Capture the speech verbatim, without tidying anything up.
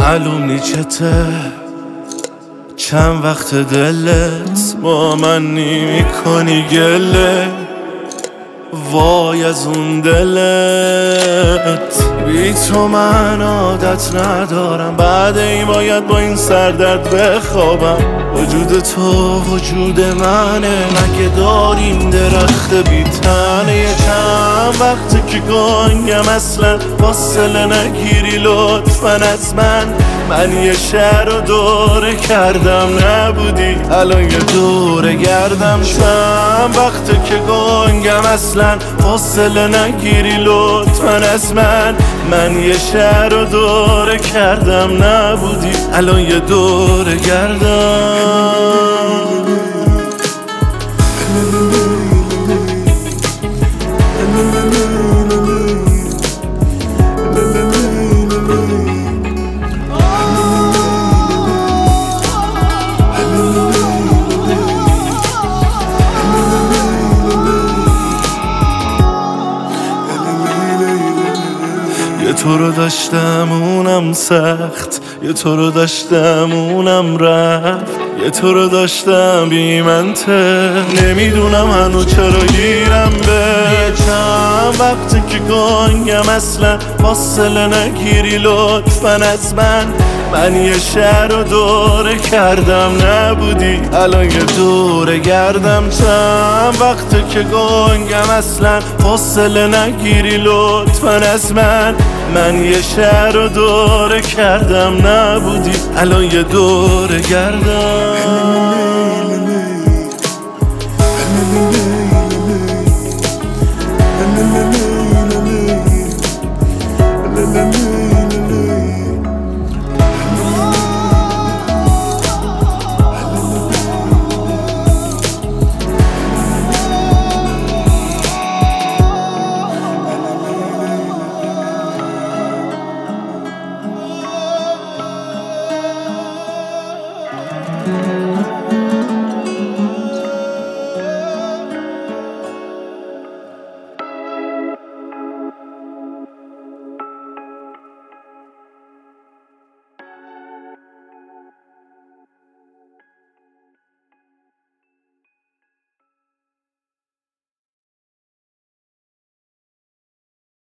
معلوم نیچته چند وقت دلت با من نمی کنی گله، وای از اون دلت. بی تو من عادت ندارم، بعد این باید با این سردرد بخوابم. وجود تو وجود منه، مگه داریم درخت بی تنه. یه چند وقته که گنگم اصلا فاصله نگیری لطفا از من. من یه شهر رو دوره کردم نبودی، الان یه دوره گردم. چند وقته که گنگم اصلا فاصله نگیری لطفا از من. من یه شهر رو دوره کردم نبودی، الان یه دوره گردم. یه تو رو داشتم اونم سخت، یه تو رو داشتم اونم رفت. یه تو رو داشتم بی منطق، نمیدونم هنو چرا گیرم به. یه چند وقتی که گنگم اصلا فاصله نگیری لطفا از من. من یه شهر رو دوره کردم نبودی، الان یه دوره گردم. چند وقته که گنگم اصلا فاصله نگیری لطفا از من. من یه شهر رو دوره کردم نبودی، الان یه دوره گردم.